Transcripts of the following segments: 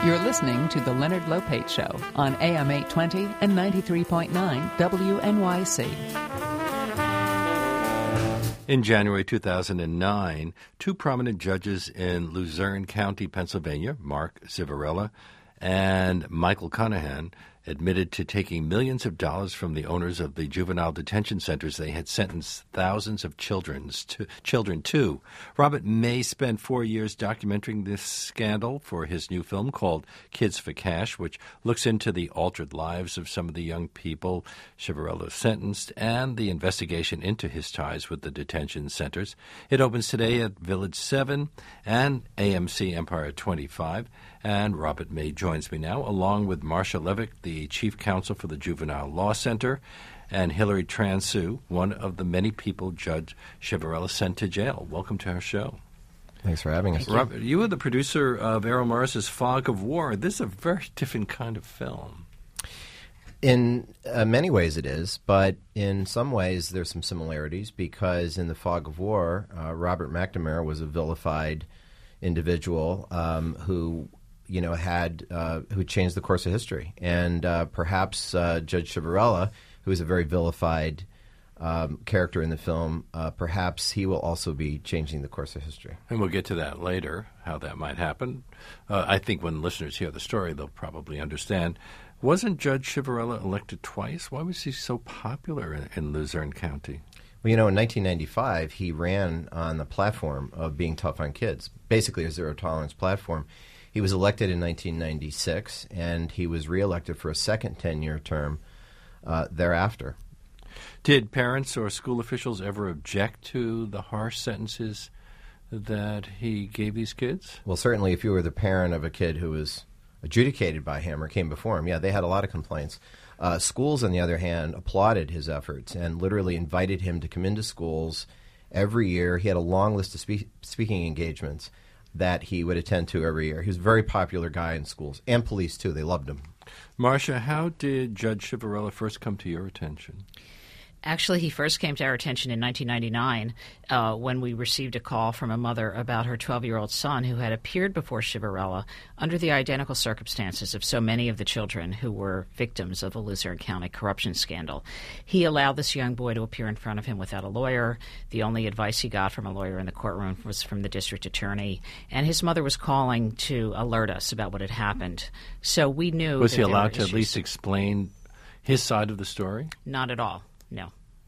You're listening to The Leonard Lopate Show on AM 820 and 93.9 WNYC. In January 2009, two prominent judges in Luzerne County, Pennsylvania, Mark Civarella and Michael Conahan, admitted to taking millions of dollars from the owners of the juvenile detention centers they had sentenced thousands of children to. Robert May spent 4 years documenting this scandal for his new film called Kids for Cash, which looks into the altered lives of some of the young people Civarella sentenced and the investigation into his ties with the detention centers. It opens today at Village 7 and AMC Empire 25. And Robert May joins me now, along with Marcia Levick, the Chief Counsel for the Juvenile Law Center, and Hillary Transu, one of the many people Judge Civarella sent to jail. Welcome to our show. Thanks for having us. Robert, you were the producer of Errol Morris's Fog of War. This is a very different kind of film. In many ways it is, but in some ways there's some similarities because in the Fog of War, Robert McNamara was a vilified individual who changed the course of history. And perhaps Judge Civarella, who is a very vilified character in the film, perhaps he will also be changing the course of history. And we'll get to that later, how that might happen. I think when listeners hear the story, they'll probably understand. Wasn't Judge Civarella elected twice? Why was he so popular in Luzerne County? Well, in 1995, he ran on the platform of being tough on kids, basically a zero-tolerance platform. He was elected in 1996, and he was reelected for a second 10-year term thereafter. Did parents or school officials ever object to the harsh sentences that he gave these kids? Well, certainly if you were the parent of a kid who was adjudicated by him or came before him, they had a lot of complaints. Schools, on the other hand, applauded his efforts and literally invited him to come into schools every year. He had a long list of speaking engagements that he would attend to every year. He was a very popular guy in schools, and police, too. They loved him. Marcia, how did Judge Civarella first come to your attention? Actually, he first came to our attention in 1999 when we received a call from a mother about her 12-year-old son who had appeared before Civarella under the identical circumstances of so many of the children who were victims of the Luzerne County corruption scandal. He allowed this young boy to appear in front of him without a lawyer. The only advice he got from a lawyer in the courtroom was from the district attorney. And his mother was calling to alert us about what had happened. So we knew Was he allowed to at least explain his side of the story? Not at all. No.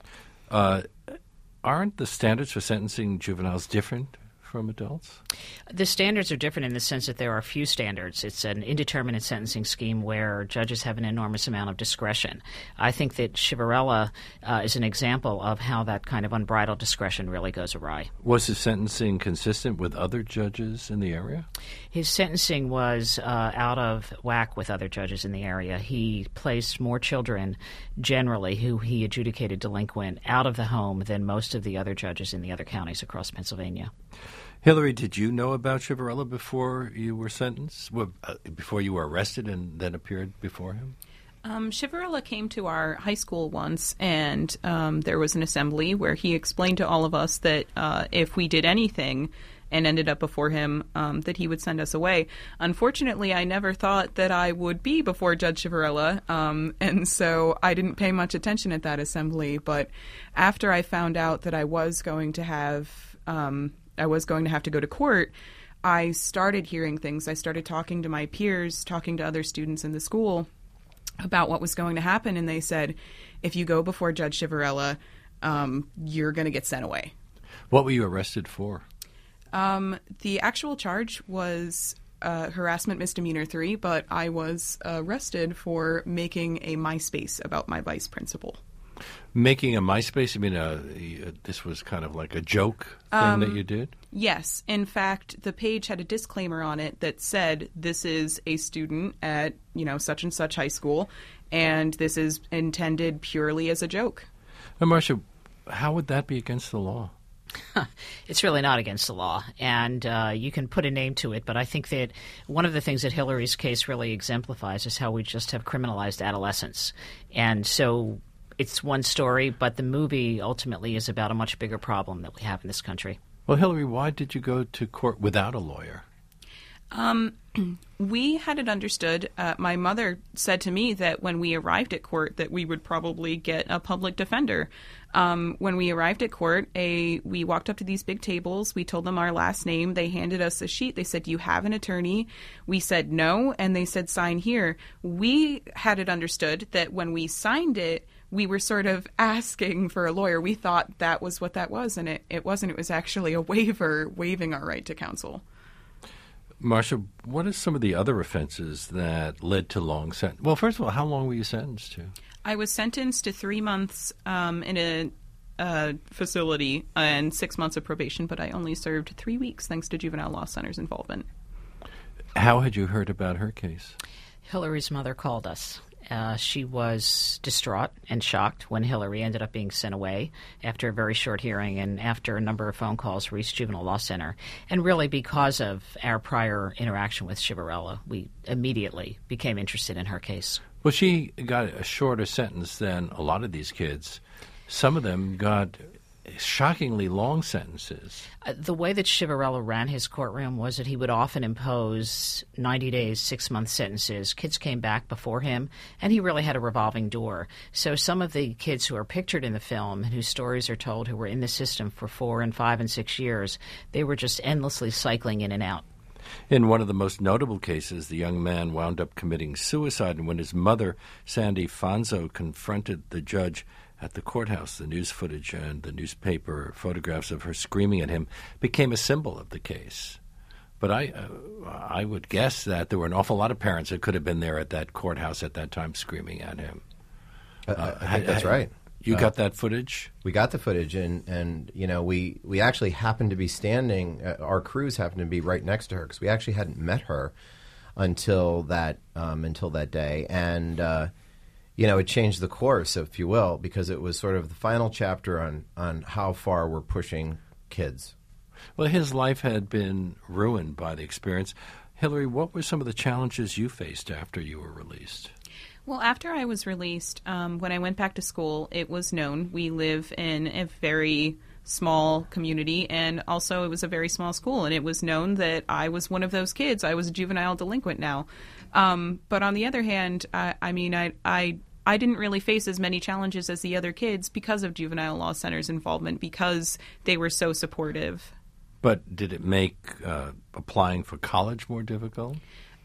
Aren't the standards for sentencing juveniles different from adults? The standards are different in the sense that there are few standards. It's an indeterminate sentencing scheme where judges have an enormous amount of discretion. I think that Civarella is an example of how that kind of unbridled discretion really goes awry. Was his sentencing consistent with other judges in the area? His sentencing was out of whack with other judges in the area. He placed more children, generally, who he adjudicated delinquent, out of the home than most of the other judges in the other counties across Pennsylvania. Hillary, did you know about Civarella before you were sentenced, before you were arrested and then appeared before him? Civarella came to our high school once, and there was an assembly where he explained to all of us that if we did anything and ended up before him, that he would send us away. Unfortunately, I never thought that I would be before Judge Civarella, and so I didn't pay much attention at that assembly. But after I found out that I was going to have to go to court, I started hearing things. I started talking to my peers, talking to other students in the school about what was going to happen, and they said, if you go before Judge Civarella, you're going to get sent away. What were you arrested for? The actual charge was harassment misdemeanor 3, but I was arrested for making a MySpace about my vice principal. Making a MySpace? You mean this was kind of like a joke thing that you did? Yes. In fact, the page had a disclaimer on it that said, this is a student at, such and such high school, and this is intended purely as a joke. Now, Marcia, how would that be against the law? It's really not against the law, and you can put a name to it, but I think that one of the things that Hillary's case really exemplifies is how we just have criminalized adolescence. And so it's one story, but the movie ultimately is about a much bigger problem that we have in this country. Well, Hillary, why did you go to court without a lawyer? We had it understood. My mother said to me that when we arrived at court that we would probably get a public defender. When we arrived at court, we walked up to these big tables. We told them our last name. They handed us a sheet. They said, "Do you have an attorney?" We said no, and they said, "Sign here." We had it understood that when we signed it, we were sort of asking for a lawyer. We thought that was what that was, and it wasn't. It was actually a waiver waiving our right to counsel. Marcia, what are some of the other offenses that led to long sentence? Well, first of all, how long were you sentenced to? I was sentenced to 3 months in a facility and 6 months of probation, but I only served 3 weeks thanks to Juvenile Law Center's involvement. How had you heard about her case? Hillary's mother called us. She was distraught and shocked when Hillary ended up being sent away after a very short hearing and after a number of phone calls from East Juvenile Law Center. And really because of our prior interaction with Civarella, we immediately became interested in her case. Well, she got a shorter sentence than a lot of these kids. Some of them got shockingly long sentences. The way that Civarella ran his courtroom was that he would often impose 90 days, 6-month sentences. Kids came back before him, and he really had a revolving door. So some of the kids who are pictured in the film and whose stories are told who were in the system for 4 and 5 and 6 years, they were just endlessly cycling in and out. In one of the most notable cases, the young man wound up committing suicide, and when his mother, Sandy Fonzo, confronted the judge at the courthouse, the news footage and the newspaper photographs of her screaming at him became a symbol of the case. But I would guess that there were an awful lot of parents that could have been there at that courthouse at that time screaming at him. I think that's right. You got that footage? We got the footage, and you know, we actually happened to be standing. Our crews happened to be right next to her because we actually hadn't met her until that day, and you know, it changed the course, if you will, because it was sort of the final chapter on how far we're pushing kids. Well, his life had been ruined by the experience. Hillary, what were some of the challenges you faced after you were released? Well, after I was released, when I went back to school, it was known. We live in a very small community, and also it was a very small school, and it was known that I was one of those kids. I was a juvenile delinquent now. But on the other hand, I didn't really face as many challenges as the other kids because of Juvenile Law Center's involvement, because they were so supportive. But did it make applying for college more difficult?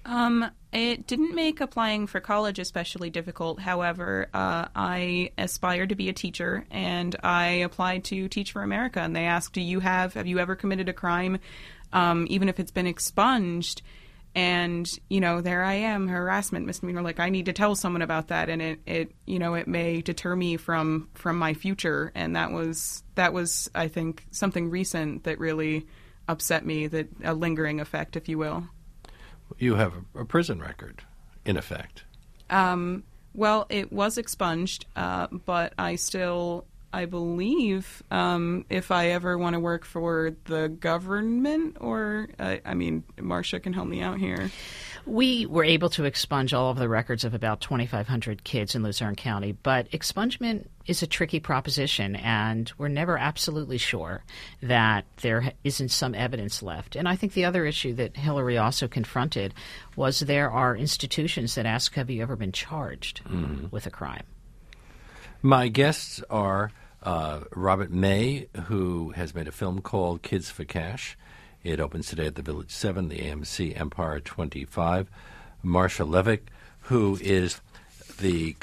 It didn't make applying for college especially difficult. However, I aspired to be a teacher, and I applied to Teach for America. And they asked, have you ever committed a crime, even if it's been expunged? And, you know, there I am, harassment misdemeanor. Like, I need to tell someone about that, and it may deter me from my future. And that was, I think, something recent that really upset me, that a lingering effect, if you will. You have a prison record, in effect. Well, it was expunged, but I believe, if I ever want to work for the government, or, Marcia can help me out here. We were able to expunge all of the records of about 2,500 kids in Luzerne County, but expungement is a tricky proposition, and we're never absolutely sure that there isn't some evidence left. And I think the other issue that Hillary also confronted was there are institutions that ask, have you ever been charged with a crime? My guests are Robert May, who has made a film called Kids for Cash. It opens today at the Village 7, the AMC Empire 25. Marcia Levick, who is the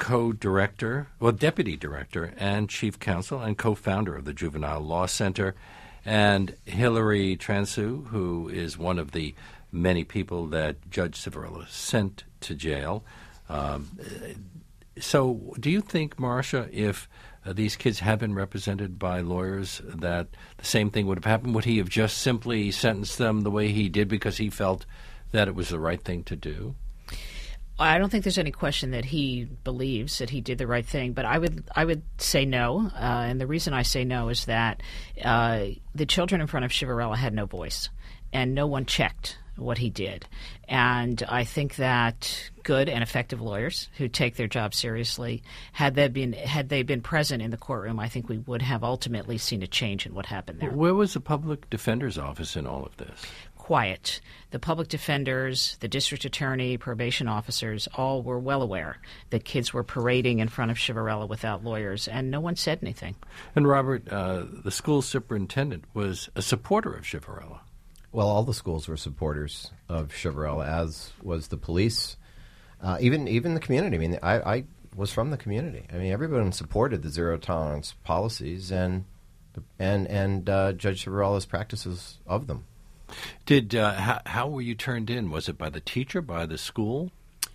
deputy director and chief counsel and co-founder of the Juvenile Law Center, and Hillary Transu, who is one of the many people that Judge Civarella sent to jail. So do you think, Marcia, if these kids had been represented by lawyers, that the same thing would have happened? Would he have just simply sentenced them the way he did because he felt that it was the right thing to do? I don't think there's any question that he believes that he did the right thing, but I would say no, and the reason I say no is that the children in front of Civarella had no voice, and no one checked what he did. And I think that good and effective lawyers who take their job seriously, had they been present in the courtroom, I think we would have ultimately seen a change in what happened there. Where was the public defender's office in all of this? quiet. The public defenders, the district attorney, probation officers, all were well aware that kids were parading in front of Chivarella without lawyers, and no one said anything. And Robert, the school superintendent was a supporter of Chivarella. Well, all the schools were supporters of Chivarella, as was the police, even the community. I mean, I was from the community. I mean, everyone supported the zero tolerance policies and Judge Chivarella's practices of them. How were you turned in? Was it by the teacher, by the school?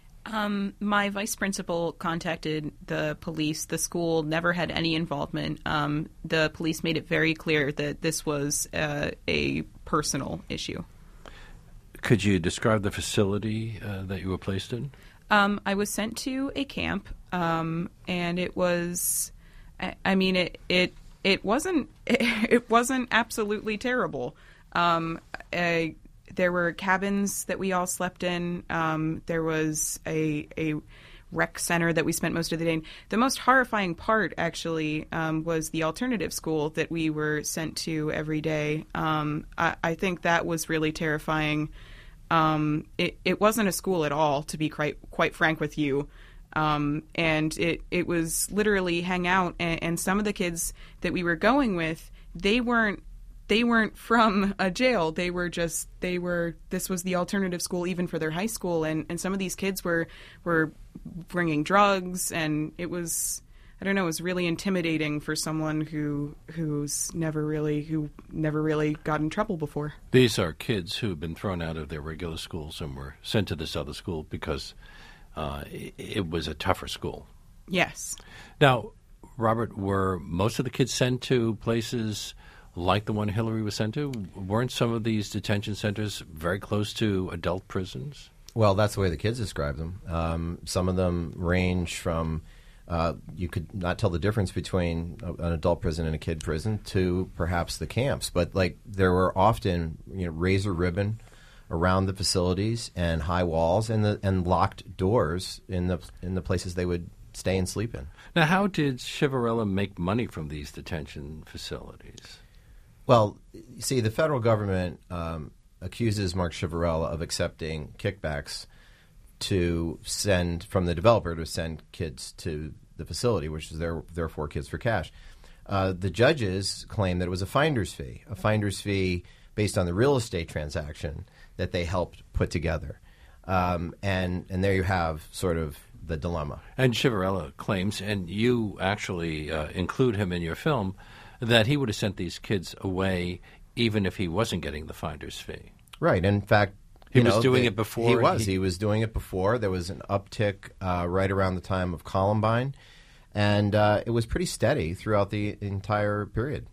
My vice principal contacted the police. The school never had any involvement. The police made it very clear that this was a personal issue. Could you describe the facility that you were placed in? I was sent to a camp, and it was. I mean, it wasn't absolutely terrible. There were cabins that we all slept in. There was a rec center that we spent most of the day in. The most horrifying part, actually, was the alternative school that we were sent to every day. I think that was really terrifying. It wasn't a school at all, to be quite frank with you. And it was literally hang out. And some of the kids that we were going with, they weren't from a jail. This was the alternative school even for their high school. And some of these kids were bringing drugs, and it was, I don't know, it was really intimidating for someone who never really got in trouble before. These are kids who've been thrown out of their regular schools and were sent to this other school because it was a tougher school. Yes. Now, Robert, were most of the kids sent to places like the one Hillary was sent to? Weren't some of these detention centers very close to adult prisons? Well, that's the way the kids describe them. Some of them range from you could not tell the difference between an adult prison and a kid prison to perhaps the camps. But like there were often razor ribbon around the facilities and high walls and locked doors in the places they would stay and sleep in. Now, how did Chivarella make money from these detention facilities? Well, see, the federal government accuses Mark Chivarella of accepting kickbacks from the developer to send kids to the facility, which is therefore kids for cash. The judges claim that it was a finder's fee based on the real estate transaction that they helped put together. And there you have sort of the dilemma. And Chivarella claims, and you actually include him in your film, that he would have sent these kids away even if he wasn't getting the finder's fee. Right. In fact, he was doing it before. He was doing it before. There was an uptick right around the time of Columbine, and it was pretty steady throughout the entire period.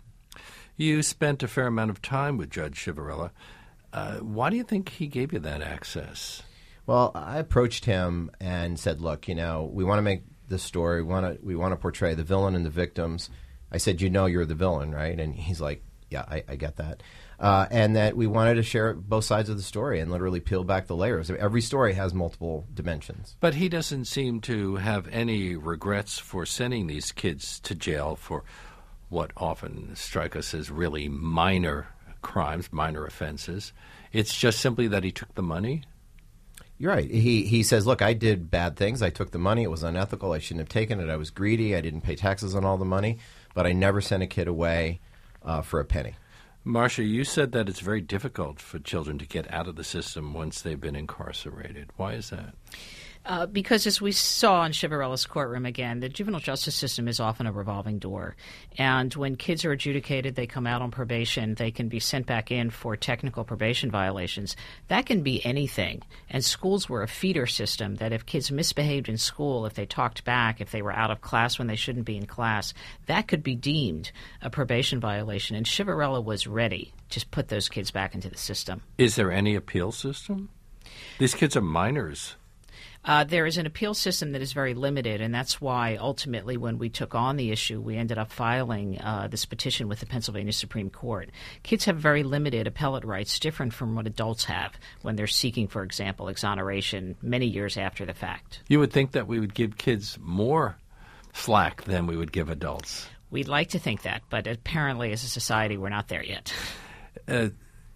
You spent a fair amount of time with Judge Chivarella. Why do you think he gave you that access? Well, I approached him and said, look, we want to make this story. We want to portray the villain and the victims. I said, you're the villain, right? And he's like, yeah, I get that. And that we wanted to share both sides of the story and literally peel back the layers. Every story has multiple dimensions. But he doesn't seem to have any regrets for sending these kids to jail for what often strike us as really minor crimes, minor offenses. It's just simply that he took the money? You're right. He says, look, I did bad things. I took the money. It was unethical. I shouldn't have taken it. I was greedy. I didn't pay taxes on all the money. But I never sent a kid away for a penny. Marcia, you said that it's very difficult for children to get out of the system once they've been incarcerated. Why is that? Because as we saw in Chivarella's courtroom again, the juvenile justice system is often a revolving door. And when kids are adjudicated, they come out on probation, they can be sent back in for technical probation violations. That can be anything. And schools were a feeder system that if kids misbehaved in school, if they talked back, if they were out of class when they shouldn't be in class, that could be deemed a probation violation. And Chivarella was ready to put those kids back into the system. Is there any appeal system? These kids are minors. There is an appeal system that is very limited, and that's why ultimately when we took on the issue, we ended up filing this petition with the Pennsylvania Supreme Court. Kids have very limited appellate rights, different from what adults have when they're seeking, for example, exoneration many years after the fact. You would think that we would give kids more slack than we would give adults. We'd like to think that, but apparently as a society we're not there yet.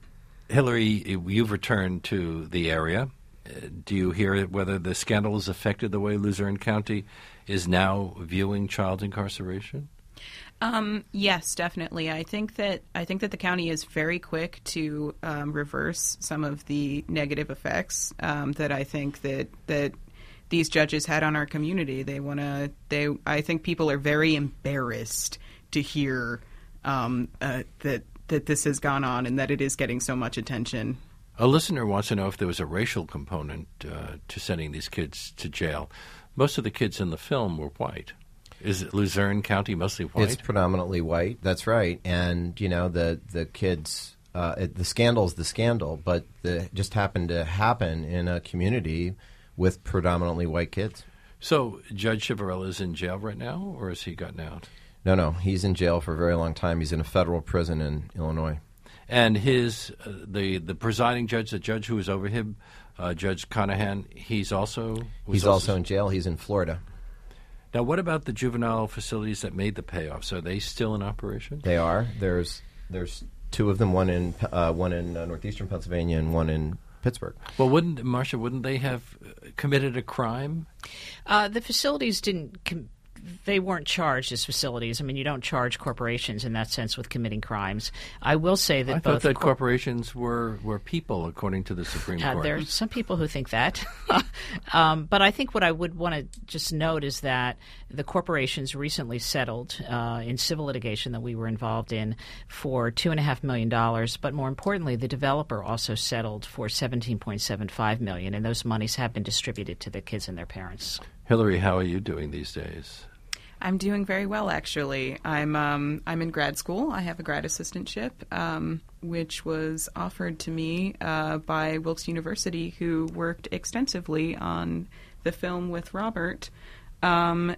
Hillary, you've returned to the area. Do you hear whether the scandal has affected the way Luzerne County is now viewing child incarceration? Yes, definitely. I think that the county is very quick to reverse some of the negative effects that I think that these judges had on our community. I think people are very embarrassed to hear that this has gone on and that it is getting so much attention. A listener wants to know if there was a racial component to sending these kids to jail. Most of the kids in the film were white. Is it Luzerne County mostly white? It's predominantly white. That's right. And, the kids, the scandal's the scandal, but it just happened to happen in a community with predominantly white kids. So Judge Ciavarella is in jail right now, or has he gotten out? No. He's in jail for a very long time. He's in a federal prison in Illinois. And the presiding judge, the judge who was over him, Judge Conahan, he's also in jail. He's in Florida. Now, what about the juvenile facilities that made the payoffs? Are they still in operation? They are. There's two of them, one in northeastern Pennsylvania and one in Pittsburgh. Well, wouldn't they have committed a crime? The facilities they weren't charged as facilities. I mean, you don't charge corporations in that sense with committing crimes. I will say that I thought that corporations were people, according to the Supreme Court. There are some people who think that. But I think what I would want to just note is that the corporations recently settled in civil litigation that we were involved in for $2.5 million. But more importantly, the developer also settled for $17.75 million, and those monies have been distributed to the kids and their parents. Hillary, how are you doing these days? I'm doing very well, actually. I'm in grad school. I have a grad assistantship, which was offered to me by Wilkes University, who worked extensively on the film with Robert. And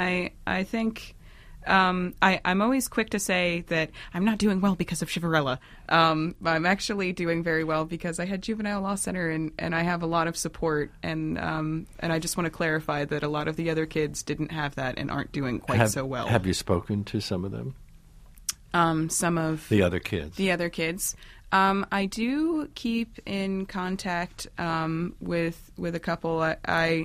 I think I'm always quick to say that I'm not doing well because of Ciavarella. I'm actually doing very well because I had Juvenile Law Center and I have a lot of support. And I just want to clarify that a lot of the other kids didn't have that and aren't doing quite so well. Have you spoken to some of them? Some of the other kids. The other kids. I do keep in contact with a couple.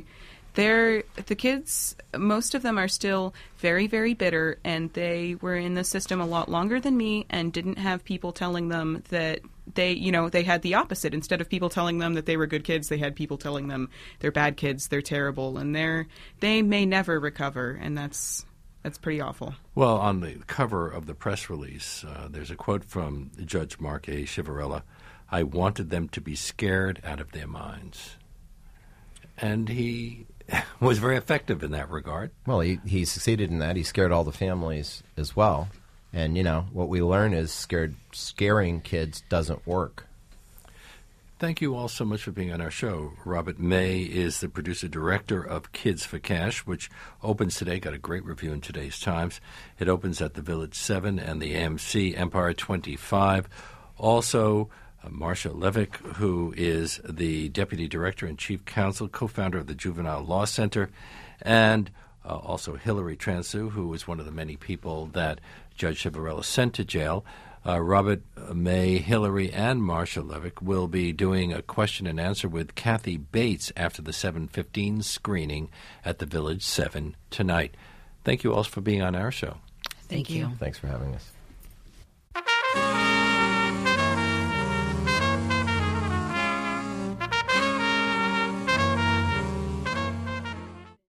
The kids, most of them are still very, very bitter, and they were in the system a lot longer than me and didn't have people telling them that they had the opposite. Instead of people telling them that they were good kids, they had people telling them they're bad kids, they're terrible, and they may never recover, and that's pretty awful. Well, on the cover of the press release, there's a quote from Judge Mark A. Ciavarella, "I wanted them to be scared out of their minds." And he was very effective in that regard. Well, he succeeded in that. He scared all the families as well. And, what we learn is scaring kids doesn't work. Thank you all so much for being on our show. Robert May is the producer-director of Kids for Cash, which opens today, got a great review in today's Times. It opens at the Village 7 and the AMC Empire 25. Also, Marcia Levick, who is the Deputy Director and Chief Counsel, co-founder of the Juvenile Law Center, and also Hillary Transu, who was one of the many people that Judge Ciavarella sent to jail. Robert May, Hillary, and Marcia Levick will be doing a question and answer with Kathy Bates after the 7:15 screening at the Village 7 tonight. Thank you all for being on our show. Thank you. Thanks for having us.